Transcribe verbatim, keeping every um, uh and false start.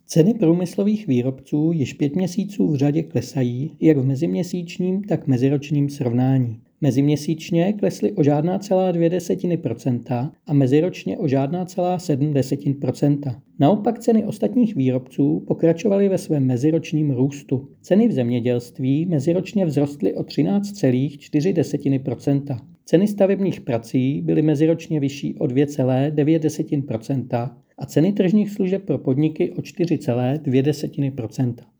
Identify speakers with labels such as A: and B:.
A: Ceny průmyslových výrobců již pět měsíců v řadě klesají, jak v meziměsíčním, tak meziročním srovnání. Meziměsíčně klesly o žádná celá dvě desetiny procenta a meziročně o žádná celá sedm desetin procenta. Naopak ceny ostatních výrobců pokračovaly ve svém meziročním růstu. Ceny v zemědělství meziročně vzrostly o třináct celá čtyři desetiny procenta. Ceny stavebních prací byly meziročně vyšší o dvě celá devět desetin procenta a ceny tržních služeb pro podniky o čtyři celá dvě desetiny procenta.